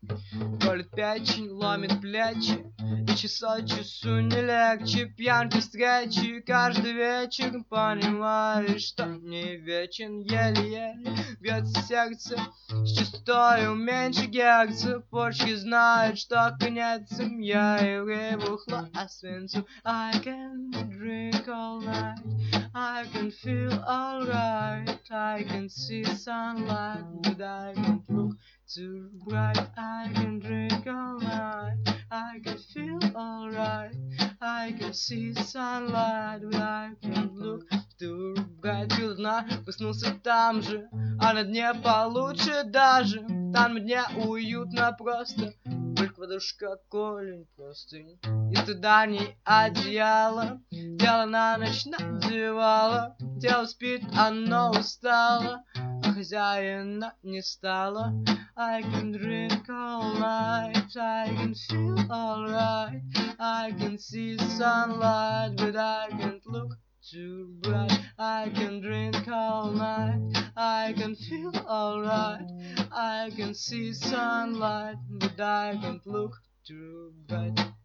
Колет печень, ломит плечи, и часа часу не легче. Пьянки встречи каждый вечер. Понимаешь, что не вечен, еле-еле бьется сердце с частотою меньше герца. Почки знают, что конец. Я и выбухла свинцу. I can drink all night, I can feel alright, I can see sunlight, but I can't look too bright. I can drink all night, I can feel alright, I can see sunlight, but I can't look too bright. Пил дна, проснулся там же, а на дне получше даже. Там на дне уютно просто, только подушка, колень, простынь и стыда не одеяло. Тело на ночь надевало, тело спит, оно устало, а хозяина не стало. I can drink all night, I can feel alright, I can see sunlight, but I can't look too bright. I can drink all night, I can feel alright, I can see sunlight, but I can't look too bright.